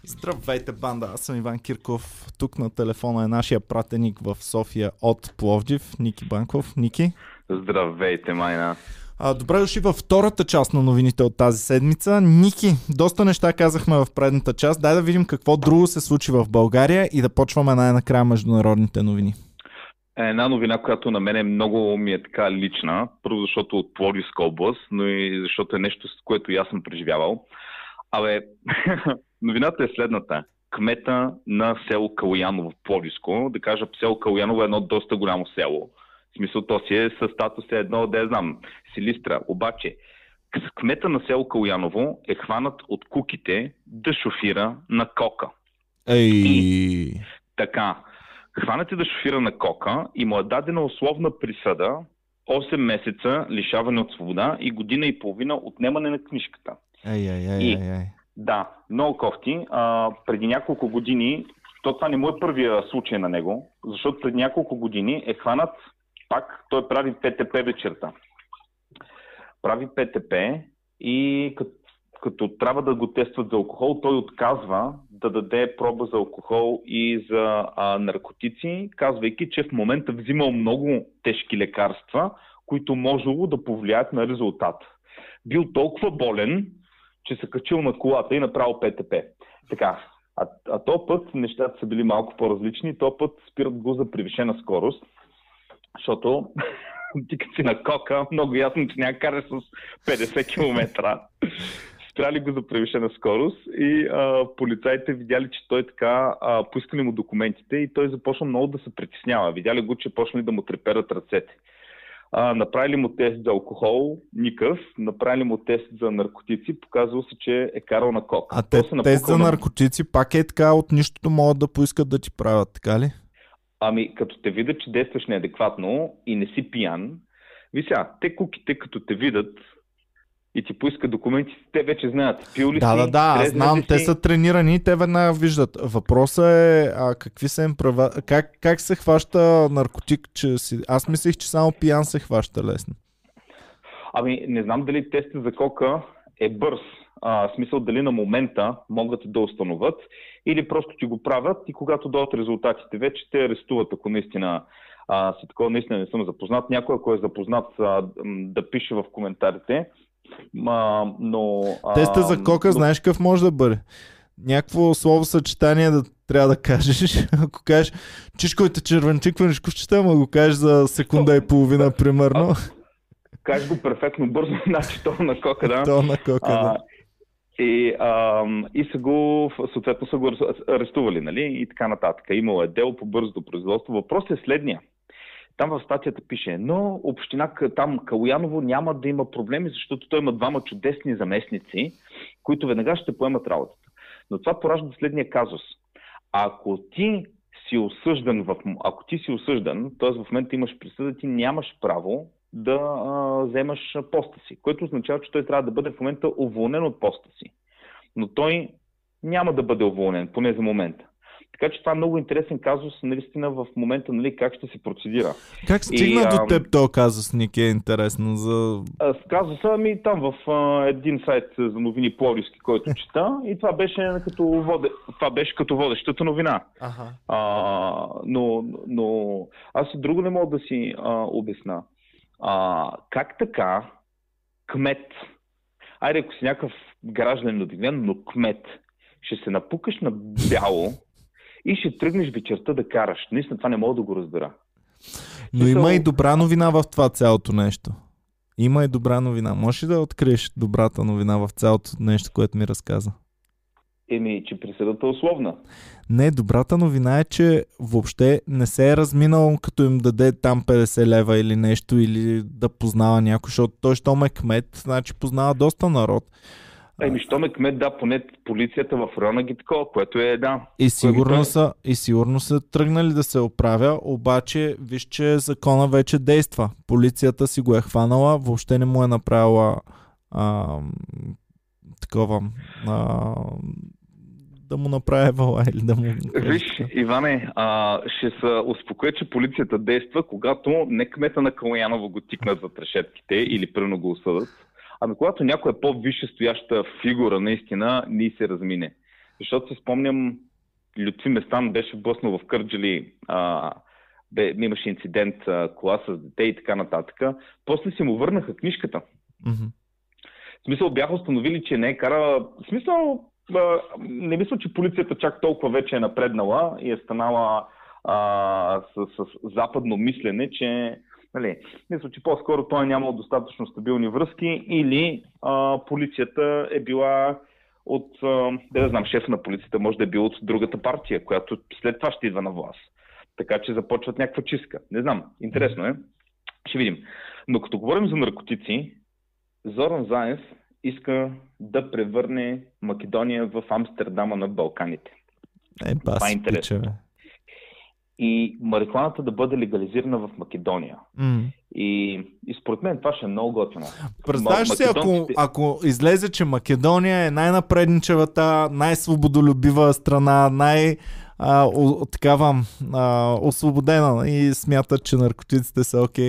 Здравейте, банда! Аз съм Иван Кирков. Тук на телефона е нашия пратеник в София от Пловдив, Ники Банков. Ники? Здравейте, майна! Добре дошли във втората част на новините от тази седмица. Ники, доста неща казахме в предната част. Дай да видим какво друго се случи в България и да почваме най-накрая международните новини. Една новина, която на мен много ми е така лична, първо защото от Пловдивска област, но и защото е нещо, с което и аз съм преживявал. Новината е следната. Кмета на село Калояново в Пловдивско, да кажа, село Калояново е едно доста голямо село. В смисъл, то си е със статус едно, да я знам, Силистра. Обаче, кмета на село Калояново е хванат от куките да шофира на кока. И така, хванат е да шофира на кока и му е дадена условна присъда 8 месеца лишаване от свобода и година и половина отнемане на книжката. Да, много кофти. Преди няколко години, това не му е първия случай на него, защото преди няколко години е хванат пак, той прави ПТП вечерта. Прави ПТП и като трябва да го тестват за алкохол, той отказва да даде проба за алкохол и за наркотици, казвайки, че в момента взимал много тежки лекарства, които можело да повлияят на резултат. Бил толкова болен, че се качил на колата и направил ПТП. Така, а този път нещата са били малко по-различни. Този път спират го за превишена скорост, защото ти като си на кока, много ясно, че няма караш с 50 км. Спряли го за превишена скорост и полицаите видяли, че той така, поискали му документите и той започна много да се притеснява. Видяли го, че почнали да му треперат ръцете. Направили му тест за алкохол, никакъв, направили му тест за наркотици, показва се, че е карал на кок. А тест за наркотици пак е така, от нищото могат да поискат да ти правят, така ли? Като те видят, че действаш неадекватно и не си пиян, те куките, като те видят и ти поискат документи, те вече знаят. Пил ли си? Да, аз знам, те са тренирани и те веднага виждат. Въпросът е, какви са им права, как се хваща наркотик, че си... Аз мислих, че само пиян се хваща лесно. Не знам дали тестът за кока е бърз. В смисъл дали на момента могат да установят или просто ти го правят и когато дойдат резултатите вече те арестуват, ако наистина си такова наистина не съм запознат. Някой, ако е запознат, да пише в коментарите. Теста за кока, знаеш какъв може да бъде? Някакво словосъчетание да трябва да кажеш. Ако кажеш чишковите червенчикваничковчета, ама го кажеш за секунда и половина, примерно. Кажеш го перфектно бързо, значи то на кока, да. То на кока, да. И са го, съответно са го арестували, нали? И така нататък. Имало е дело по бързото производство. Въпросът е следния. Там в статията пише, но община там Калояново няма да има проблеми, защото той има двама чудесни заместници, които веднага ще поемат работата. Но това поражда следния казус. Ако ти си осъждан, т.е. в момента имаш присъда, ти нямаш право да вземаш поста си, което означава, че той трябва да бъде в момента уволнен от поста си. Но той няма да бъде уволнен, поне за момента. Така че това е много интересен казус, наистина в момента, нали, как ще се процедира. Как стигна до теб този казус, Ники, е интересно? С казуса там в един сайт за новини Пловдивски, който чета, и това беше като водещата новина. Но аз и друго не мога да си обясна. Как така кмет, ако си някакъв гражданин обикновен, но кмет, ще се напукаш на бяло и ще тръгнеш вечерта да караш. Наистина това не мога да го разбера. Но има и добра новина в това цялото нещо. Има и добра новина. Можеш ли да откриеш добрата новина в цялото нещо, което ми разказа? Че присъдата е условна. Не, добрата новина е, че въобще не се е разминал, като им даде там 50 лева или нещо, или да познава някой, защото той, щом е кмет, значи познава доста народ. Щом е кмет, да, поне полицията в района ги такова, което е, да. И сигурно са тръгнали да се оправя, обаче виж, че закона вече действа. Полицията си го е хванала, въобще не му е направила да му направи вала или да му... Виж, Иване, ще се успокоя, че полицията действа, когато не кмета на Калояново го тикнат за трешетките или пръвно го осъдат, когато някоя по-висше стояща фигура наистина ни се размине. Защото се спомням, Лютви Местан беше блъснал в Кърджали, имаше инцидент, кола с дете и така нататък. После си му върнаха книжката. Mm-hmm. В смисъл бяха установили, че не е карала... В смисъл, не мисля, че полицията чак толкова вече е напреднала и е станала с западно мислене, че... Нали, мисля, че по-скоро той е нямал достатъчно стабилни връзки или полицията е била от... да знам, шеф на полицията може да е бил от другата партия, която след това ще идва на власт. Така че започват някаква чистка. Не знам, интересно е. Ще видим. Но като говорим за наркотици, Зоран Заев иска да превърне Македония в Амстердама на Балканите. Това е интересно. И марихуаната да бъде легализирана в Македония. И според мен това ще е много готино. Представяш си, ако излезе, че Македония е най-напредничевата, най-свободолюбива страна, такава освободена и смятат, че наркотиците са окей.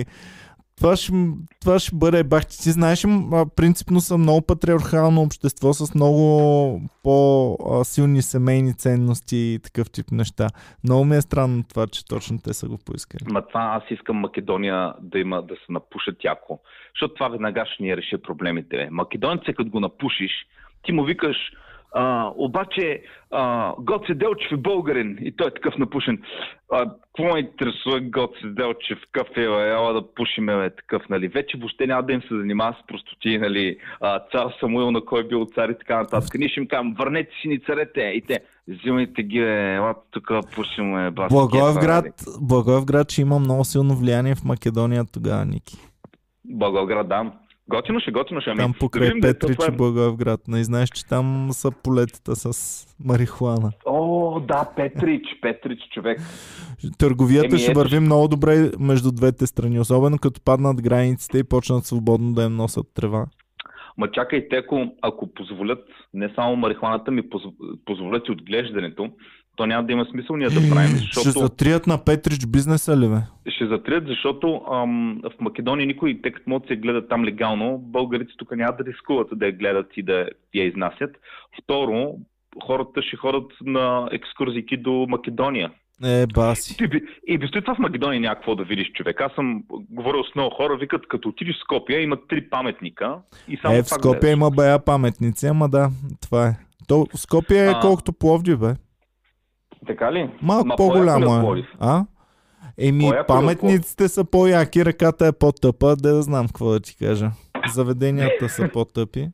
Това ще бъде бахти. Ти знаеш, принципно са много патриархално общество с много по-силни семейни ценности и такъв тип неща. Много ми е странно това, че точно те са го поискали. Това аз искам Македония да се напушат яко. Защото това веднага ще ни реши проблемите. Македонците, като го напушиш, ти му викаш обаче Гоце Делчев е българин и той е такъв напушен. Какво ме интересува Гоце Делчев, какъв ела да пушиме такъв, нали? Вече въобще няма да им се занимава с простоти, нали? Цар Самуил, на кой е бил цар и така нататък. Ние ще им кажем, върнете си ни царете и те, взимайте ги, ела тук пушиме. Благоевград, че има много силно влияние в Македония тогава, Ники. Благоевград, да. Готино ще. Там покрай Петрич и Благоевград. Не знаеш, че там са полетата с марихуана. О, да, Петрич, човек. Търговията ще върви много добре между двете страни, особено като паднат границите и почнат свободно да им носят трева. Ма чакайте, ако позволят не само марихуаната, ми позволят и отглеждането, то няма да има смисъл ние да правим, защото... Ще затрият на Петрич бизнеса ли, бе? Ще затрият, защото в Македония никой, тъй като могат да се гледат там легално, българите тук няма да рискуват да я гледат и да я изнасят. Второ, хората ще ходят на екскурзики до Македония. Баси. И без това в Македония няма какво да видиш, човек. Аз съм говорил с много хора, викат, като отидеш в Скопия, има 3 паметника. И само в Скопия има бая паметници, ама да, това е. То Скопия е колкото Пловдив, бе. Така ли? Малко по-голямо е. Паметниците са по-яки, ръката е по-тъпа, да знам какво да ти кажа. Заведенията са по-тъпи.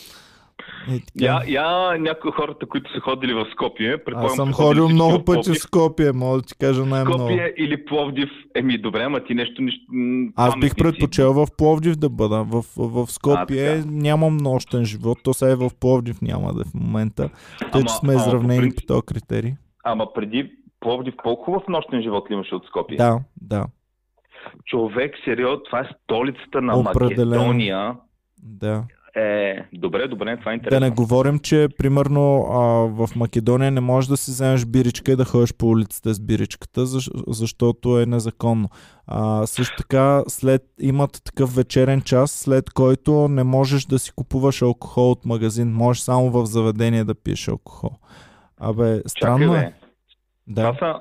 Някои хората, които са ходили в Скопие, аз съм ходил много пъти в Скопие, мога да ти кажа най-много. Скопие или Пловдив, добре, ама ти нещо... Аз бих предпочел в Пловдив да бъда. В Скопие нямам нощен живот, то сега в Пловдив няма да в момента. Тъй, че сме изравнени по този критерий. Ама преди Пловдив по-хубав нощен живот ли имаше от Скопие? Да. Човек, сериозно, това е столицата на Македония. Да. Добре, това е интересно. Да не говорим, че примерно в Македония не можеш да си вземеш биричка и да ходиш по улицата с биричката, защото е незаконно. Също така имат такъв вечерен час, след който не можеш да си купуваш алкохол от магазин. Можеш само в заведение да пиеш алкохол. Странно е. Да. Това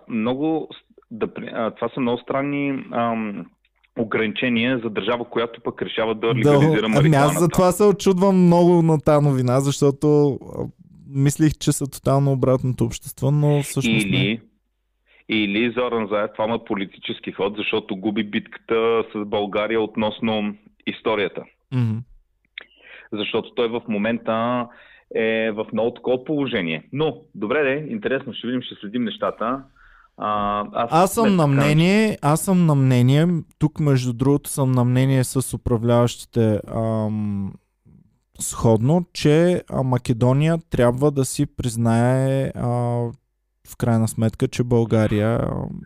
са много странни ограничения за държава, която пък решава да легализира марихуаната. Аз затова се очудвам много на тази новина, защото мислих, че са тотално обратното общество, но всъщност не. Или Зоран Заев, това има политически ход, защото губи битката с България относно историята. Mm-hmm. Защото той в момента е в много такова положение. Но, добре, интересно, ще видим, ще следим нещата. Аз съм на мнение, тук между другото съм на мнение с управляващите сходно, че Македония трябва да си признае в крайна сметка, че България...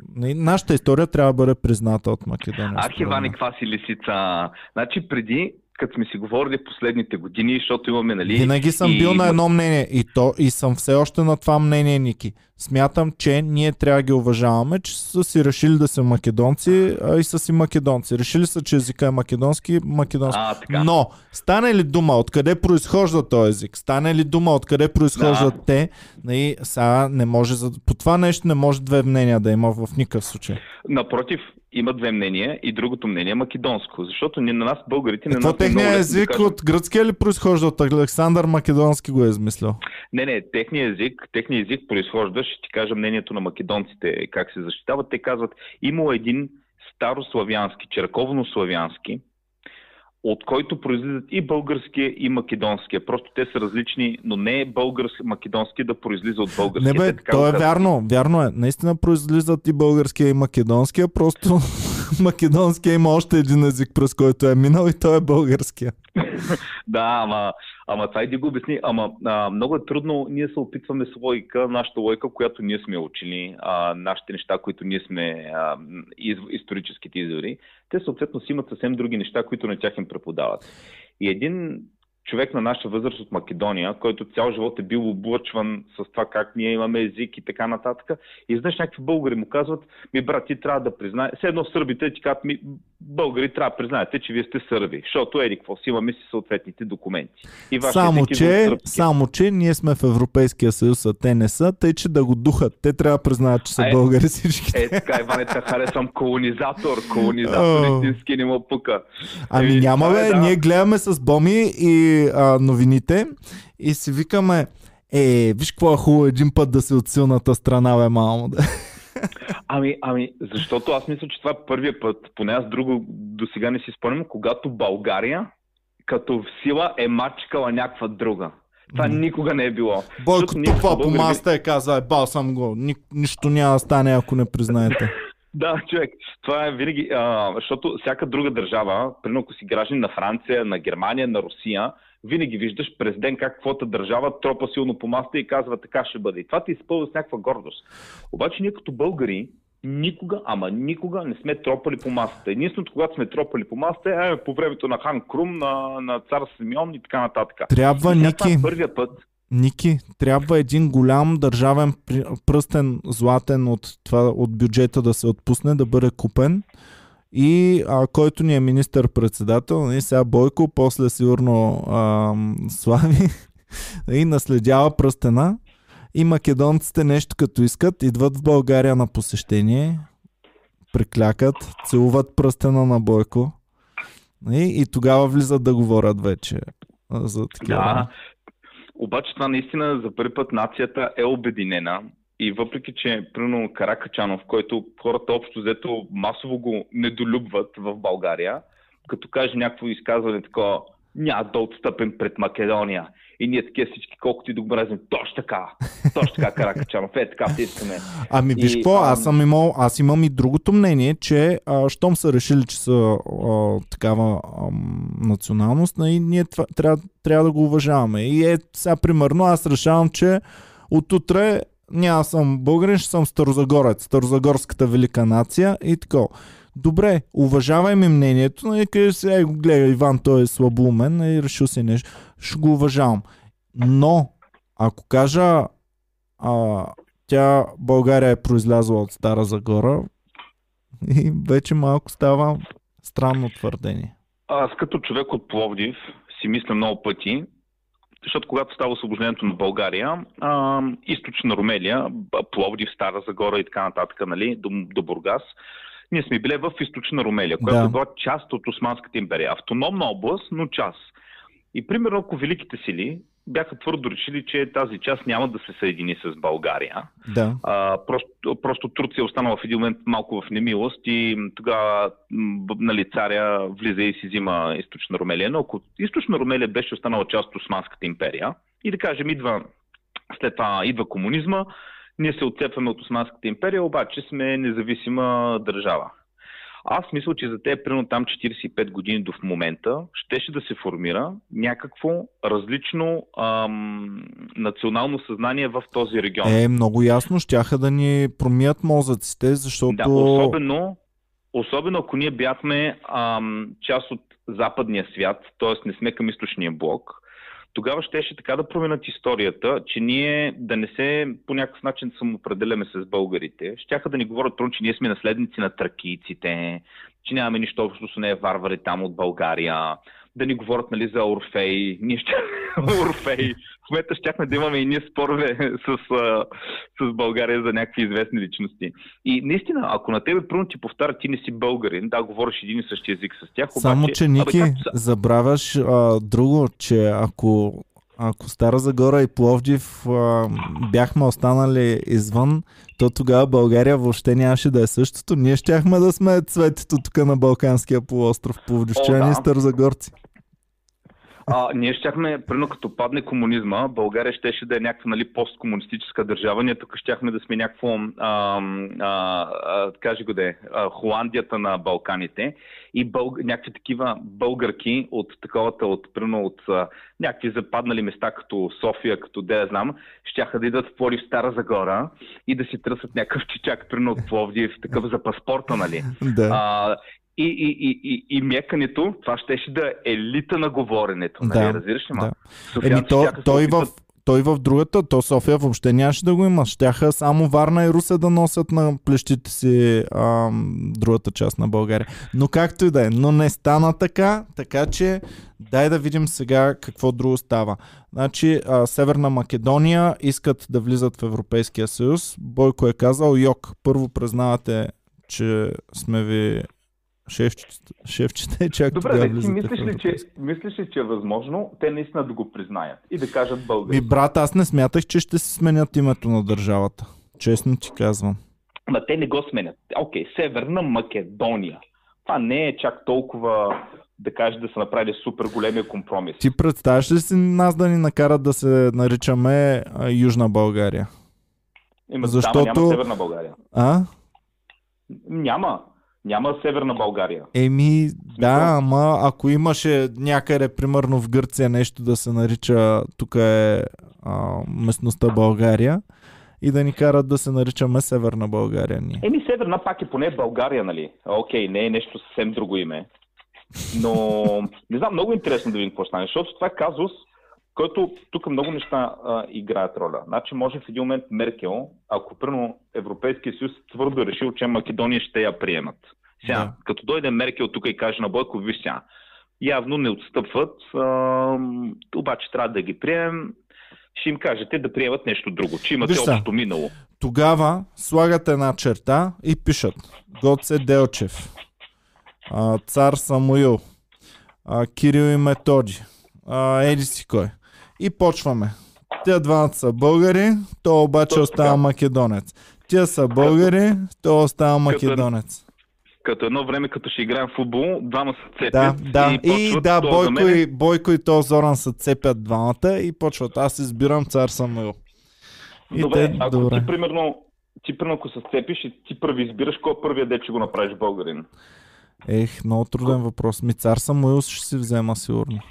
нашата история трябва да бъде призната от Македония. Иване, каква си лисица? Значи преди като сме си говорили последните години, защото имаме, нали... Винаги съм бил на едно мнение и съм все още на това мнение, Ники. Смятам, че ние трябва да ги уважаваме, че са си решили да са македонци, и са си македонци. Решили са, че езика е македонски. Но, стане ли дума откъде произхожда този език? Стане ли дума откъде произхождат те? Сега не може... По това нещо не може две мнения да има в никакъв случай. Напротив, има две мнения и другото мнение е македонско. Защото на нас, българите... Какво техният език от гръцкия ли произхожда? От Александър Македонски го е измислил? Не, техният език произхожда, ще ти кажа мнението на македонците, как се защитават. Те казват, има един старославянски, черковнославянски, от който произлизат и българския, и македонския. Просто те са различни, но не е македонски да произлиза от българския. Не бе, то е вярно. Вярно е. Наистина произлизат и българския, и македонския, просто македонския има още един език, през който е минал, и той е българския. Да, ама това иди го обясни. Много е трудно. Ние се опитваме с логика, нашата логика, която ние сме учили, нашите неща, които ние сме историческите извори, те съответно си имат съвсем други неща, които на тях им преподават. И един човек на наша възраст от Македония, който цял живот е бил облъчван с това как ние имаме език и така нататък. И знаеш, някакви българи му казват, брат, ти трябва да признаеш. Все едно сърбите ти казват, българи трябва да признаете, че вие сте сърби. Защото какво си имаме си съответните документи. И само, че ние сме в Европейския съюз, а те не са, тъй че да го духат. Те трябва да признаят, че са българи всички. Така, Иване, харесвам колонизатор истински не му пука. Няма бе, ние гледаме с Боми и новините и си викаме, виж какво е хубаво един път да си от силната страна, бе, мамо. Защото аз мисля, че това е първият път, поне аз друго до сега не си спомням, когато България като в сила е мачкала някаква друга. Това никога не е било. Бойко тупа по масата и каза, бал съм го, нищо няма да стане, ако не признаете. Да, човек, това е винаги, защото всяка друга държава, примерно ако си гражданин на Франция, на Германия, на Русия, винаги виждаш през ден как каквото държава тропа силно по масата и казва така ще бъде. И това ти изпълва с някаква гордост. Обаче ние като българи никога не сме тропали по масата. Единственото, когато сме тропали по масата е по времето на Хан Крум, на цар Симеон и така нататък. Трябва, първия път. Ники, трябва един голям държавен пръстен златен от бюджета да се отпусне, да бъде купен. И който ни е министър-председател, сега Бойко, после сигурно Слави, и наследява пръстена. И македонците нещо като искат, идват в България на посещение, приклякат, целуват пръстена на Бойко и тогава влизат да говорят вече за такива. Да. Обаче това наистина за първи път нацията е обединена и въпреки, че примерно Каракачанов, който хората общо взето масово го недолюбват в България, като каже някакво изказване такова, няма да отстъпим пред Македония. И ние такива всички, колкото и да го мразим, точно така, Каракачанов, така се искаме. Виж какво, аз имам и другото мнение, че щом са решили, че са такава националност, и ние трябва да го уважаваме. И сега примерно аз решавам, че отутре няма съм българин, ще съм старозагорец, старозагорската велика нация и така. Добре, уважавай ми мнението, и къде сега го гледа Иван, той е слабоумен и решил си нещо, ще го уважавам. Но, ако кажа България е произлязла от Стара Загора, и вече малко става странно твърдение. Аз като човек от Пловдив си мисля много пъти, защото когато става освобождението на България, източна Румелия, Пловдив, Стара Загора и така нататък, нали, до Бургас, ние сме били в източна Румелия, която е била част от Османската империя. Автономна област, но част. И примерно, ако великите сили бяха твърдо решили, че тази част няма да се съедини с България. Да. Просто Турция останала в един момент малко в немилост и тогава царя влиза и си взима източна Румелия. Но ако източна Румелия беше останала част от Османската империя и да кажем след това идва комунизма, ние се отцепваме от Османската империя, обаче сме независима държава. Аз мисля, че за те примерно там 45 години до в момента щеше да се формира някакво различно национално съзнание в този регион. Много ясно, щяха да ни промият мозъците, защото... Да, особено ако ние бяхме част от западния свят, т.е. не сме към източния блок, тогава щеше така да променят историята, че ние да не се по някакъв начин самоопределяме с българите. Щяха да ни говорят, че ние сме наследници на тракийците, че нямаме нищо общо с нея варвари там от България, да ни говорят, нали, за Орфей. Ние ще... Орфей. В момента щяхме да имаме и ние спорове с България за някакви известни личности. И наистина, ако на тебе пръвно ти повтаря, ти не си българин, да, говориш един и същи език с тях, обаче... Само, че, Ники, забравяш друго, че ако Стара Загора и Пловдив бяхме останали извън, то тогава България въобще нямаше да е същото. Ние щяхме да сме цветето тук на Балканския полуостров, пловдивчани и старозагорци. Ние щяхме, примерно като падне комунизма, България щеше да е някаква, нали, посткомунистическа държава. Ние тук щяхме да сме някакво, кажи го да е, Холандията на Балканите и някакви такива българки от таковата, примерно от някакви западнали места, като София, като да знам, щяха да идват в Пловдив, Стара Загора и да си търсят някакъв чичак, примерно от Пловдив, такъв за паспорта, нали? Да. И мекането, това щеше да е елита на говоренето. Да, нали? Разбираш ли, ма? Да. Той в другата, то София въобще нямаше да го има. Щяха само Варна и Русе да носят на плещите си другата част на България. Но както и да е. Но не стана така че дай да видим сега какво друго става. Значи Северна Македония искат да влизат в Европейския съюз. Бойко е казал, първо признавате, че сме ви шефчета и чак тогава влизате в Европейския. Мислиш ли, че е възможно те наистина да го признаят и да кажат българи? Брат, аз не смятах, че ще се сменят името на държавата. Честно ти казвам. Ма те не го сменят. Окей, Северна Македония. Това не е чак толкова, да кажеш, да са направили супер големия компромис. Ти представяш ли си нас да ни накарат да се наричаме Южна България? Защото... няма Северна България. Няма Северна България. Да, ама ако имаше някъде, примерно в Гърция, нещо да се нарича, тук е местността България, и да ни карат да се наричаме Северна България. Северна пак е поне България, нали? Окей, не е нещо съвсем друго име. Но не знам, много интересно да видим какво стане, защото това е казус, който тук много неща играят роля. Значи може в един момент Меркел, ако примерно Европейския съюз твърдо решил, че Македония ще я приемат. Сега, като дойде Меркел тук и каже на Бойко, виж сега, явно не отстъпват, обаче трябва да ги приемем, ще им кажете да приемат нещо друго, че имате общо минало. Тогава слагат една черта и пишат Гоце Делчев, Цар Самуил, Кирил и Методи, еди си кой. И почваме. Тия двамата са българи, то обаче остава македонец. Тия са българи, то остава македонец. Като едно време, като ще играем в футбол, двама се цепят. Бойко и то Зоран се цепят двамата и почват. Аз избирам Цар Самуил. Добре, ти примерно ако се цепиш и ти първи избираш, кой е първият дет, че го направиш българин? Много труден въпрос. Цар Самуил ще си взема сигурно.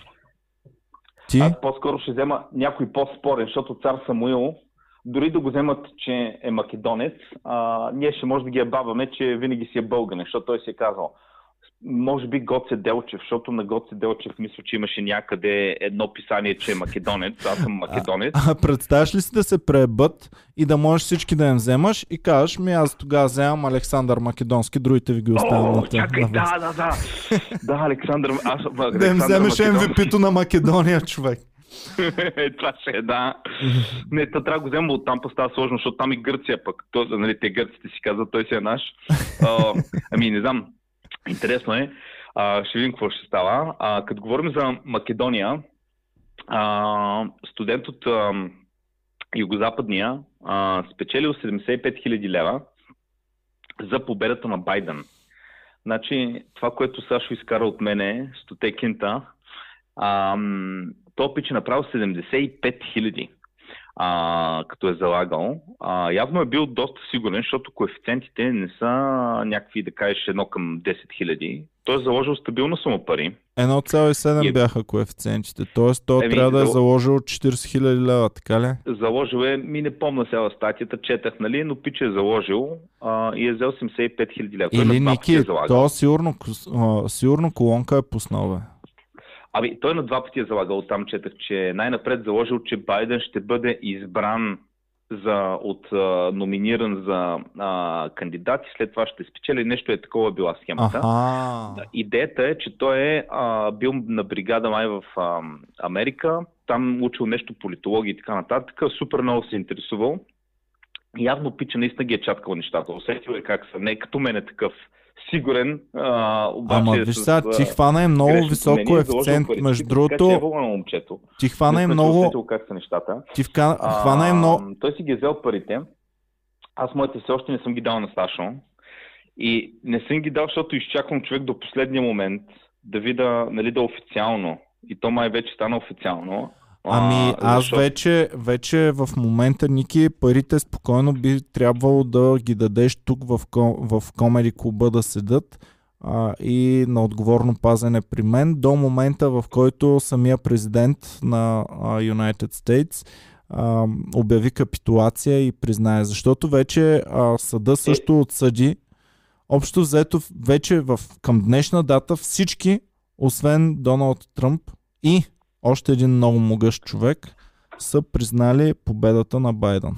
Аз по-скоро ще взема някой по-спорен, защото Цар Самуил, дори да го вземат, че е македонец, ние ще може да ги ебаваме, че винаги си е българин, защото той си е казал, може би Гоце Делчев, защото на Гоце Делчев мисля, че имаше някъде едно писание, че е македонец, аз съм македонец. Представяш ли си да се преебат и да можеш всички да им вземаш и кажеш, аз тогава вземам Александър Македонски, другите ви ги оставям чакай, да, Александър. Да им вземеш MVP-то на Македония, човек. Това ще е, да. Не, трябва да го взема от там, става сложно, защото там и Гърция пък. Нали, те гърците си казват, той си е наш. Не знам. Интересно е. Ще видим какво ще става. Като говорим за Македония, студент от Югозападния спечелил 75 000 лева за победата на Байден. Значи, това, което Сашо изкара от мене, 100 кинта, то пич е направил 75 000, като е залагал. Явно е бил доста сигурен, защото коефициентите не са някакви, да кажеш, 1 към 10 000. той е заложил стабилна сума пари. 1,7 бяха коефициентите, т.е. той трябва да е заложил 40 000 лева, така ли? Заложил е, не помня сега статията, четах, нали, но пич е заложил и е взел 75 000 лева. Или Ники, то сигурно колонка е пуснал, бе. Той на 2 пъти е залагал, там четах, че най-напред заложил, че Байден ще бъде избран номиниран за кандидат и след това ще спечели. Нещо е такова била схемата. Идеята е, че той е бил на бригада май в Америка, там учил нещо политология и така нататък, супер много се интересувал. Явно пича наистина ги е чаткал нещата. Усетил е как са. Не е като мен е такъв сигурен, обаче виж сега, ти хвана е много висок коефициент, между другото. Ти хвана е много... как са нещата. Хвана е много... Той си ги е взел парите. Аз моите все още не съм ги дал на Сашо. И не съм ги дал, защото изчаквам човек до последния момент да видя, нали, да официално. И то май вече стана официално. Аз вече в момента, Ники, парите спокойно би трябвало да ги дадеш тук в Комеди клуба да седат и на отговорно пазене при мен до момента, в който самия президент на United States обяви капитулация и признае. Защото вече съда също отсъди. Общо взето вече към днешна дата всички, освен Доналд Тръмп и още един много могъщ човек, са признали победата на Байден.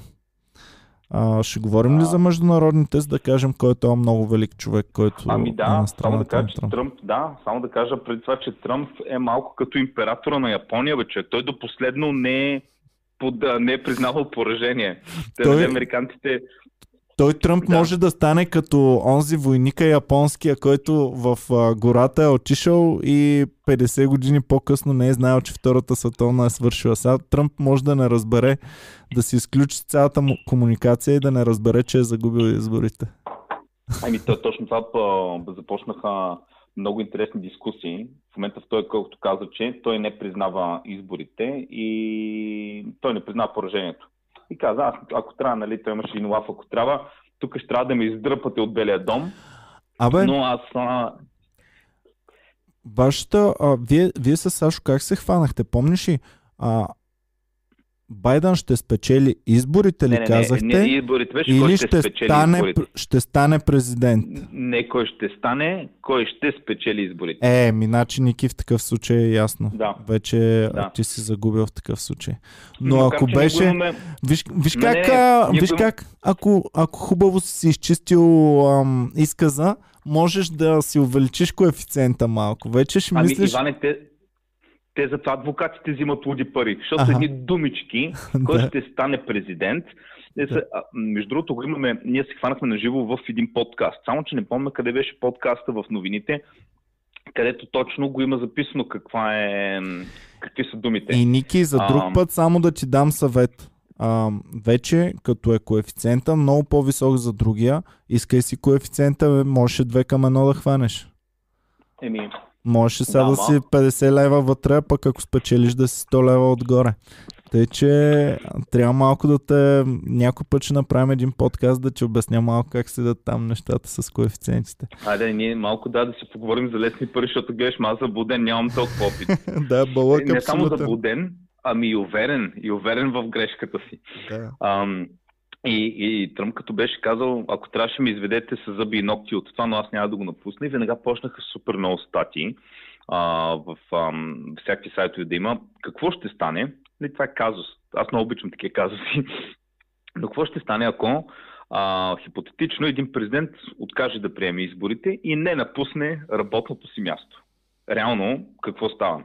Ще говорим ли за международните, за да кажем кой е този много велик човек, който е на страната на Тръмп? Само да кажа преди това, че Тръмп е малко като императора на Япония, вече. Той до последно не е признавал поражение. Американците... Той Тръмп може да стане като онзи войника японския, който в гората е отишъл и 50 години по-късно не е знаел, че Втората световна е свършила. Сега Тръмп може да не разбере, да си изключи цялата му комуникация и да не разбере, че е загубил изборите. Точно това започнаха много интересни дискусии. В момента той, колкото каза, че той не признава изборите и той не признава поражението. И каза, ако трябва, нали, той имаше един лаф, ако трябва, тук ще трябва да ме издръпате от Белия дом. Но аз... Вие с Сашо как се хванахте? Помниш ли? Байден ще спечели изборите ли казахте? Не изборите, беше или кой ще спечели изборите. Ще стане президент? Не кой ще стане, кой ще спечели изборите. Значи Ники в такъв случай е ясно. Да. Вече ти си загубил в такъв случай. Но ако беше... Виж как, ако хубаво си изчистил изказа, можеш да си увеличиш коефициента малко. Вече ще мислиш... Иване, те затова адвокатите взимат луди пари, защото едни думички, кой ще стане президент. Между другото, ние се хванахме на живо в един подкаст. Само, че не помня къде беше подкаста в новините, където точно го има записано какви са думите. И Ники, за друг път само да ти дам съвет. Вече, като е коефициента много по-висок за другия, искай си коефициента, можеш 2:1 да хванеш. Можеш сега да си 50 лева вътре, пък ако спечелиш да си 100 лева отгоре. Тъй, че трябва малко някой път ще направим един подкаст да ти обясня малко как седат там нещата с коефициентите. Ние малко да си поговорим за лесни пари, защото гледаш, аз заблуден, нямам толкова опит. балък не само заблуден, и уверен в грешката си. И Тръмп като беше казал, ако трябваше ми изведете с зъби и ногти от това, но аз няма да го напусна. И веднага почнаха супер много статии в всякакви сайтове да има. Какво ще стане? Това е казус. Аз много обичам такива казуси. Но какво ще стане, ако хипотетично един президент откаже да приеме изборите и не напусне работното си място? Реално, какво става?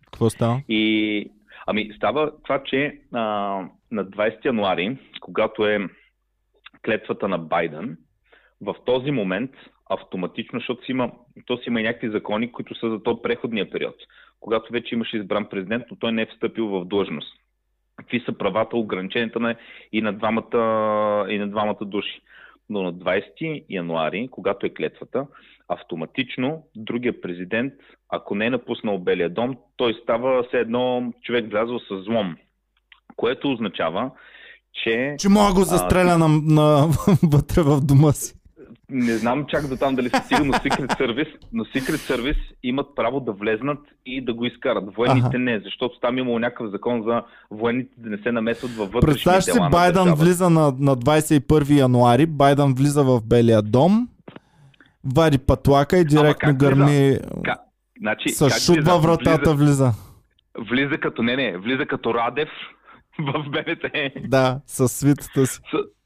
Става това, че на 20 януари, когато е клетвата на Байден, в този момент автоматично, защото си има и някакви закони, които са за този преходния период, когато вече имаше избран президент, но той не е встъпил в длъжност. Какви са правата, ограниченията и на двамата души. Но на 20 януари, когато е клетвата, автоматично другия президент, ако не е напуснал Белия дом, той става все едно човек влязъл с злом. Което означава, че... Че мога го застреля вътре в дома си. Не знам чак до там дали са стигнали, но Secret Service имат право да влезнат и да го изкарат. Военните не, защото там имало някакъв закон за военните да не се намесват във вътрешни дела. Представяш си, Байден влиза на 21 януари, Байден влиза в Белия дом, вади патлака и директно гърми. Значи, с шут във вратата влиза. Влиза като Радев в БНТ. Да, със свитата си.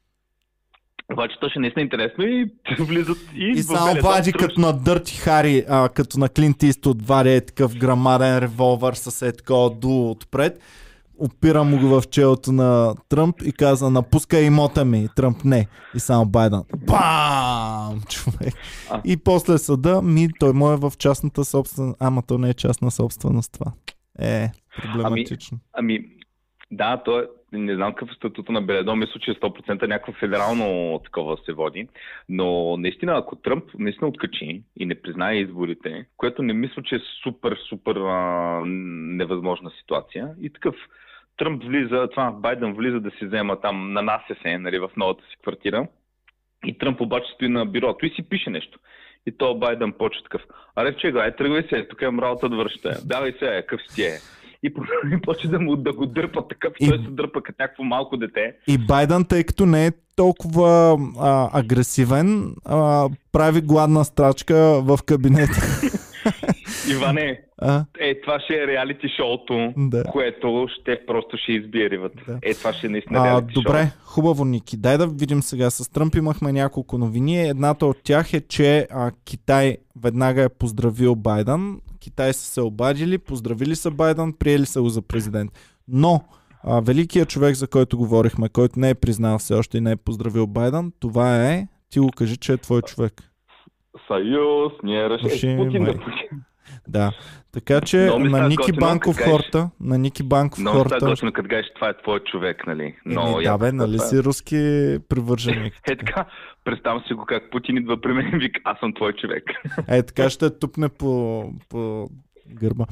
Обаче то ще наистина е интересно и влизат и само вади като на Дърти Хари, като на Клинт Иствуд, вади такъв грамаден револвър с такова дуло отпред. Опира му го в челото на Тръмп и каза: напускай имота ми. Тръмп не. И само Байден. Бам! Човек. И после съда, той му е в частната собственост. Ама то не е частна собственост това. Проблематично. Да, то е, не знам какъв е статута на Белия дом, мисля, че 100% някакво федерално такова се води, но наистина, ако Тръмп наистина откачи и не признае изборите, което не мисля, че е супер невъзможна ситуация, и такъв Тръмп влиза, Байден влиза да си взема там, нанася се, нали, в новата си квартира, и Тръмп обаче стои на бюрото и си пише нещо. И то Байден почва такъв: аре, чега, тръгвай се, тук имам работа да вършите, давай се, къв си е. И почва да го дърпа такъв, и той се дърпа като някакво малко дете. И Байден, тъй като не е толкова агресивен, прави гладна страчка в кабинета. Иване, това ще е реалити шоуто, което просто ще избие ривата. Да. Това ще е наистина реалити шоу. Добре, хубаво, Ники. Дай да видим сега. С Тръмп имахме няколко новини. Едната от тях е, че Китай веднага е поздравил Байден. Китай са се обадили, поздравили са Байден, приели са го за президент. Но великият човек, за който говорихме, който не е признал все още и не е поздравил Байден, това е, ти го кажи, че е твой човек. Съюз, ние решим Путин да Путин. Да, така че на Ники Банков хората, много става готино, като кажеш, това е твой човек, нали? Нали си руски привърженик. Така, представям си го как Путин идва при мен и вика: аз съм твой човек. Така ще тупне по гърба.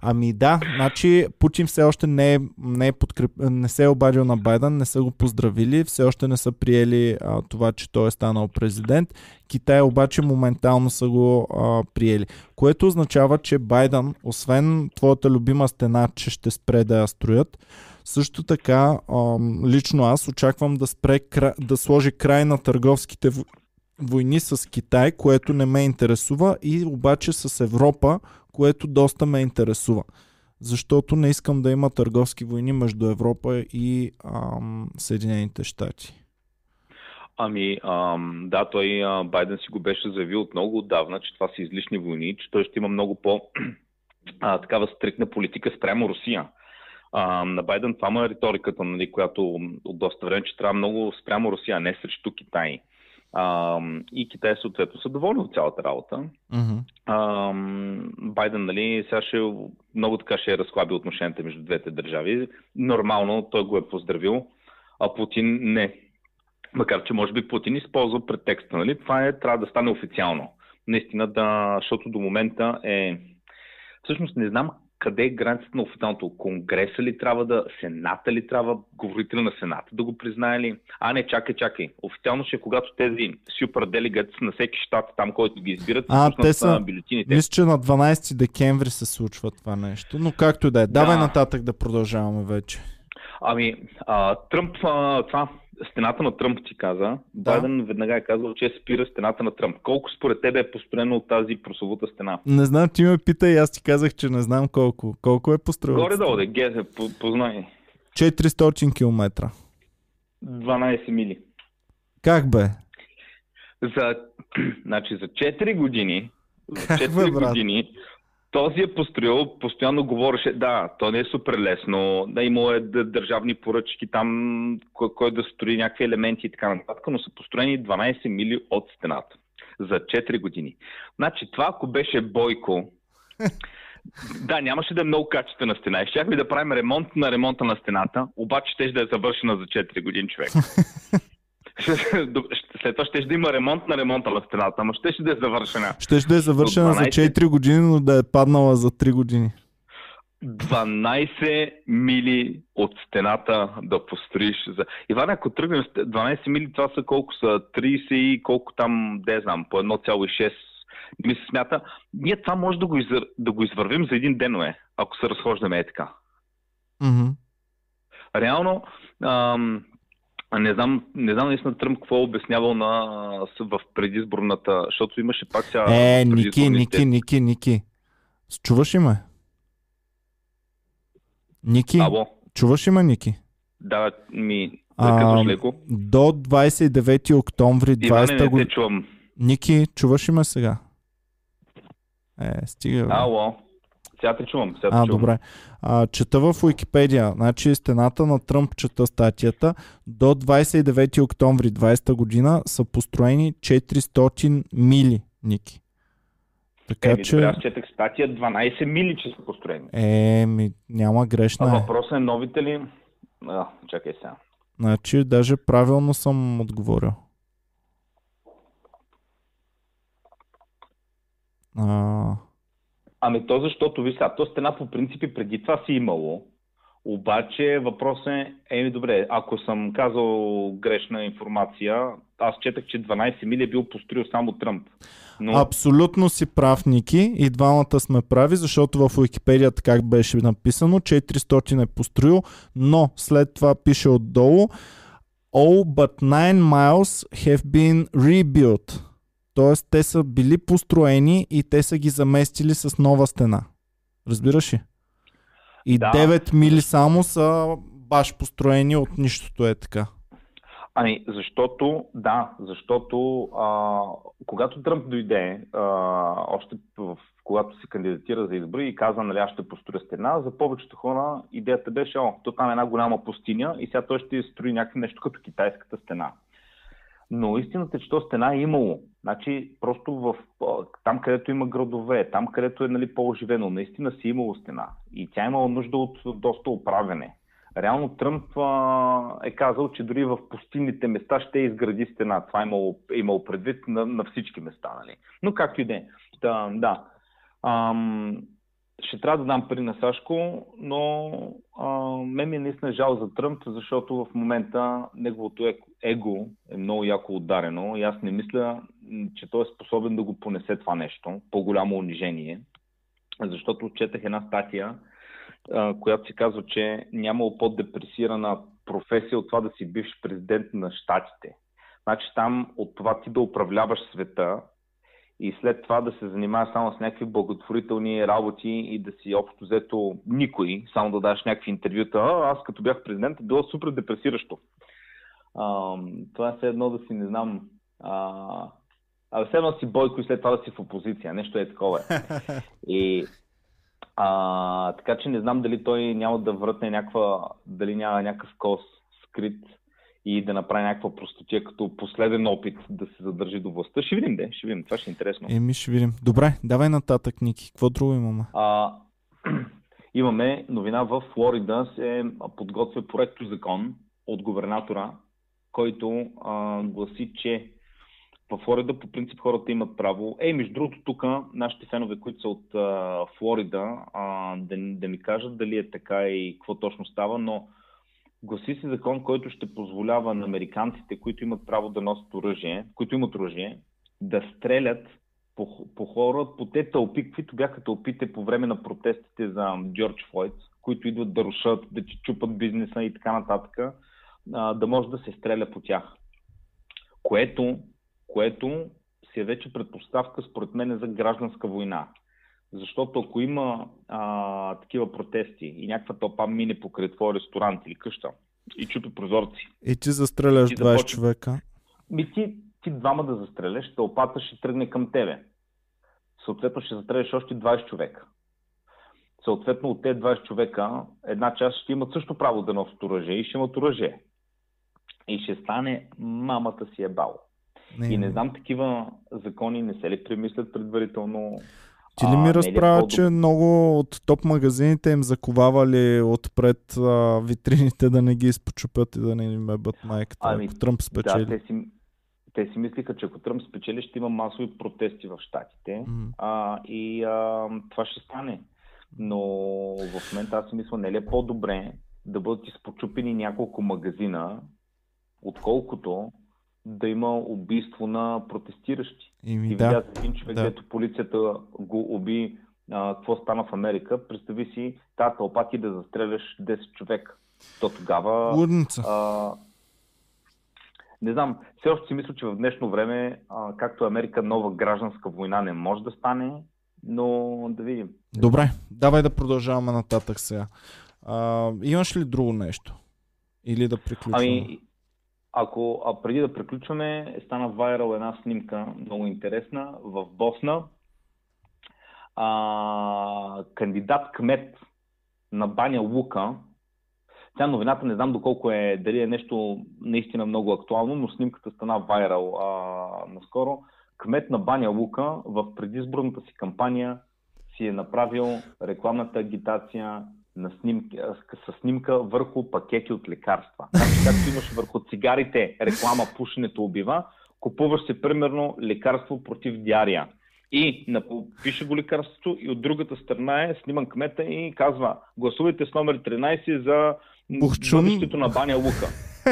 Значи Путин все още не се е обадил на Байден, не са го поздравили, все още не са приели това, че той е станал президент. Китай обаче моментално са го приели. Което означава, че Байден, освен твоята любима стена, че ще спре да я строят, също така лично аз очаквам да сложи край на търговските войни с Китай, което не ме интересува, и обаче с Европа, което доста ме интересува. Защото не искам да има търговски войни между Европа и Съединените щати. Да, той Байден си го беше заявил от много отдавна, че това са излишни войни, че той ще има много такава стриктна политика спрямо Русия. На Байден това е риториката, нали, която от доста време, че трябва много спрямо Русия, не срещу Китай. И Китай съответно са доволни от цялата работа. Байден, нали, сега много така ще разхлаби отношенията между двете държави. Нормално той го е поздравил, а Путин не. Макар че може би Путин използва претекста, нали? Това трябва да стане официално. Наистина, защото до момента всъщност не знам къде е границата на официалното. Конгреса ли трябва Сената ли трябва, говорителя на Сената да го признае ли? Не, чакай. Официално ще е, когато тези супер делегати на всеки щат, там, който ги избират, те са бюлетините. Мисля, че на 12 декември се случва това нещо, но както и да е. Давай нататък да продължаваме вече. Тръмп, стената на Тръмп ти каза. Байден веднага е казал, че спира стената на Тръмп. Колко според тебе е построено от тази прословута стена? Не знам, ти ме пита и аз ти казах, че не знам колко. Колко е построено? Горе-долу, познай. 400 км. 12 мили. Как бе? За 4 години. Години този е построил, постоянно говореше, то не е супер лесно, имало е държавни поръчки там, кой да строи някакви елементи и така нататък, но са построени 12 мили от стената за 4 години. Това ако беше Бойко, нямаше да е много качествена стена. И щяхме да правим ремонта на стената, обаче ще да е завършена за 4 години, човек. След това ще да има ремонт на ремонта на стената, ама ще да е завършена. Ще да е завършена за 4 години, но да е паднала за 3 години. 12 мили от стената да построиш. Иван, ако тръгнем 12 мили, това са колко са? 30 и колко там, не знам, по 1,6 ми се смята. Ние това може да го извървим за един ден, ако се разхождаме така. Mm-hmm. Реално, не знам наистина Тръмп какво е обяснявал в предизборната, защото имаше пак сега... Ники. Чуваш ли ме? Ники? Ало? Чуваш ли ме, Ники? Да, казваш леко. До 29 октомври 20 година... чувам. Ники, чуваш ли ме сега? Стига. Ало? Сега те чувам. Добре. Чета в Уикипедия, значи стената на Тръмп, чета статията, до 29 октомври 20 година са построени 400 мили, Ники. Така че... Аз четах статия 12 мили, че са построени. Няма грешна. Въпросът е новите ли... чакай сега. Значи, даже правилно съм отговорил. То защото, то стена по принципи преди това си имало, обаче въпросът е, добре, ако съм казал грешна информация, аз четах, че 12 мили е бил построил само Тръмп. Но... Абсолютно си прав, Ники, и двамата сме прави, защото в Уикипедията как беше написано, 400 е построил, но след това пише отдолу All but 9 miles have been rebuilt. Тоест, те са били построени и те са ги заместили с нова стена. Разбираш ли? И 9 мили само са баш построени от нищото е така. Защото когато Тръмп дойде, още когато се кандидатира за избори и каза, аз ще построя стена, за повечето хора идеята беше, то там е една голяма пустиня и сега той ще строи някакво нещо като китайската стена. Но истината е, че то стена е имало. Значи, просто там, където има градове, там, където е по-оживено, наистина си имало стена. И тя е имала нужда от доста оправяне. Реално Тръмп е казал, че дори в пустинните места ще изгради стена. Това е имало предвид на всички места. Нали? Но както и да е. Да. Ще трябва да дам пари на Сашко, но мен ми е наистина жал за Тръмп, защото в момента неговото его е много яко ударено и аз не мисля, че той е способен да го понесе това нещо, по-голямо унижение, защото четах една статия, която си казва, че нямало по-депресирана професия от това да си бивш президент на щатите. Значи там от това ти да управляваш света и след това да се занимаваш само с някакви благотворителни работи и да си общо взето никой, само да даш някакви интервюта. Аз като бях президент, било супер депресиращо. Това е все едно да си, не знам, все едно си Бойко и след това да си в опозиция. Нещо е такова. И така че не знам дали той няма да вратне дали няма някакъв кос скрит и да направи някаква простотия като последен опит да се задържи до властта. Ще видим, това ще е интересно. Ще видим. Добре, давай нататък, Ники. Какво друго имаме? Имаме новина в Флорида, се подготвя проектозакон от губернатора, който гласи, че в Флорида по принцип хората имат право. Между другото тук нашите фенове, които са от Флорида, да ми кажат дали е така и какво точно става, но гласи се закон, който ще позволява на американците, които имат право да носят оръжие, които имат оръжие, да стрелят по хора, по те тълпи, каквито бяха тълпите по време на протестите за Джордж Флойд, които идват да рушат, да чупат бизнеса и така нататък, да може да се стреля по тях. Което си е вече предпоставка, според мен, за гражданска война. Защото ако има такива протести и някаква тълпа мине покрай твой ресторант или къща и чупи прозорци. И ти застреляш 20 човека. Ти двама да застреляш, тълпата ще тръгне към тебе. Съответно ще застреляш още 20 човека. Съответно от тези 20 човека една част ще имат също право да носят оръжие и ще имат оръжие. И ще стане мамата си ебало. И не знам, такива закони не се ли премислят предварително. Ти ли ми разправя, че много от топ магазините им заковавали отпред витрините да не ги изпочупят и да не им ебат майката, ако Тръмп спечели? Да, те си мислиха, че ако Тръмп спечели, ще има масови протести в щатите. И това ще стане. но в момента аз си мисля, не ли е по-добре да бъдат изпочупени няколко магазина, отколкото да има убийство на протестиращи. И видя за един човек, дето полицията го уби, какво стана в Америка. Представи си, тази тълпа ти да застреляш 10 човека. То тогава... не знам, все още си мисля, че в днешно време, както Америка, нова гражданска война не може да стане, но да видим. Добре, давай да продължаваме нататък сега. Имаш ли друго нещо? Или да приключваме? Преди да приключваме, стана вайрал една снимка, много интересна, в Босна. Кандидат кмет на Баня Лука. Тя новината не знам доколко дали е нещо наистина много актуално, но снимката стана вайрал наскоро. Кмет на Баня Лука в предизборната си кампания си е направил рекламната агитация със снимка върху пакети от лекарства. Както имаш върху цигарите реклама "Пушенето убива", купуваш се примерно лекарство против диария. И пише го лекарството и от другата страна е сниман кмета и казва: гласувайте с номер 13 за бъдещето на Баня Лука.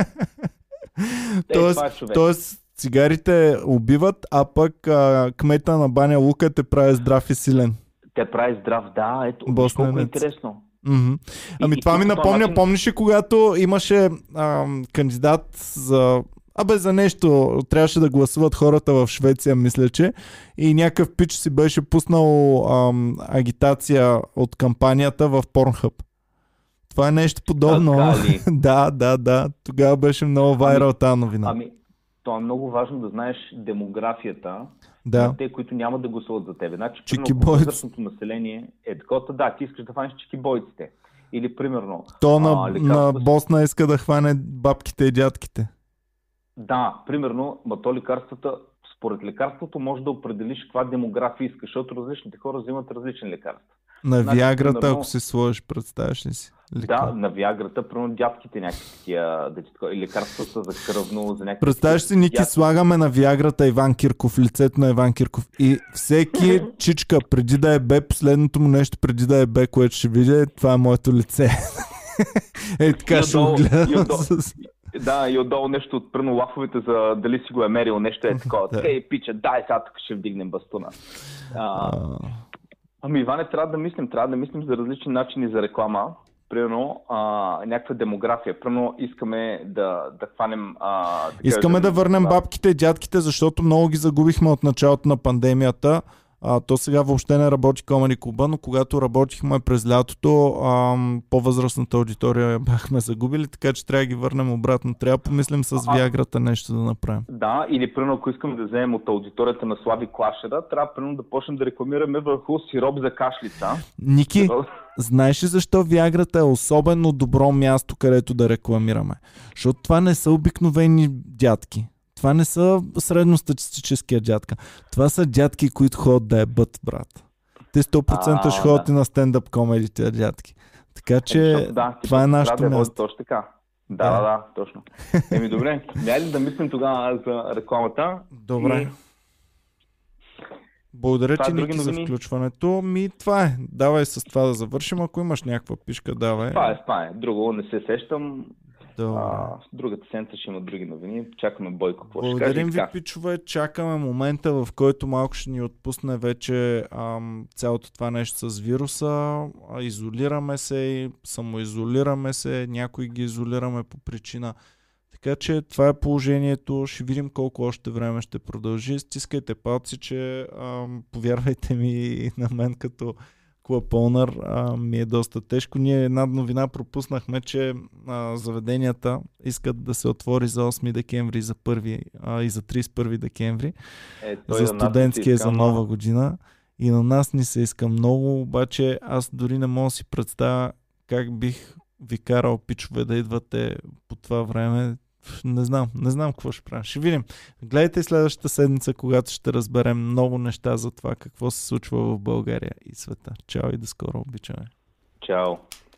Тоест цигарите убиват, а пък кмета на Баня Лука те прави здрав и силен. Те прави здрав, да, ето, колко е интересно. Mm-hmm. Това ми напомня, помниш ли, когато имаше кандидат за нещо, трябваше да гласуват хората в Швеция, мисля, че, и някакъв пич си беше пуснал агитация от кампанията в Pornhub. Това е нещо подобно. Да. Тогава беше много вайрал тази новина. То е много важно да знаеш демографията на те, които няма да гласуват за тебе. Значи, възрастното население е такова, ти искаш да хванеш чикибойците. Или примерно... на Босна иска да хване бабките и дядките. Да, примерно, според лекарството може да определиш каква демография искаш, защото различните хора взимат различни лекарства. На Виаграта, примерно, ако си сложиш, представяш ли си? Да, на Виаграта, примерно дядките някакви такива, лекарствата за кръвно, за някакви... Представяш си, Ники, слагаме на Виаграта Иван Кирков, лицето на Иван Кирков, и всеки чичка, преди да е бе, последното му нещо преди да е бе, което ще види, това е моето лице. Така ще го гледам. Да, и отдолу нещо от пръно лафовете, за дали си го е мерил, нещо е такова. Пича, дай сега тук ще вдигнем бастуна. Иване, трябва да мислим за различни начини за реклама. Примерно, някаква демография. Примерно, искаме да хванем... Искаме да върнем бабките и дядките, защото много ги загубихме от началото на пандемията. То сега въобще не работи Комеди Клуба, но когато работихме през лятото, по-възрастната аудитория бяхме загубили, така че трябва да ги върнем обратно. Трябва да помислим с Виаграта нещо да направим. Да, или примерно, ако искам да вземем от аудиторията на Слави Клашера, трябва примерно да почнем да рекламираме върху сироп за кашлица. Ники, знаеш ли защо Виаграта е особено добро място, където да рекламираме? Защото това не са обикновени дядки. Това не са средностатистическия дядка. Това са дядки, които ходят да ебат, брат. Те 100% ще ходят и на стендъп комедите дядки. Така че това е нашето място. Точно така. Да, точно. Добре, няма ли да мислим тогава за рекламата? Добре. Благодаря ти, Ники, за включването. Това е. Давай с това да завършим. Ако имаш някаква пишка, давай. Това е. Друго не се сещам. Другата седмица ще има други новини. Чакаме Бойко. Благодарим ви, пичове. Чакаме момента, в който малко ще ни отпусне вече цялото това нещо с вируса. Изолираме се и самоизолираме се. Някои ги изолираме по причина. Така че това е положението. Ще видим колко още време ще продължи. Стискайте палци, че повярвайте ми на мен като Club Owner ми е доста тежко. Ние една новина пропуснахме, че заведенията искат да се отвори за 8 декември и за 31 декември. За студентския, за нова година. И на нас ни се иска много, обаче аз дори не мога да си представя как бих ви карал, пичове, да идвате по това време. Не знам какво ще правим. Ще видим. Гледайте следващата седмица, когато ще разберем много неща за това какво се случва в България и света. Чао и до скоро. Обичаме. Чао.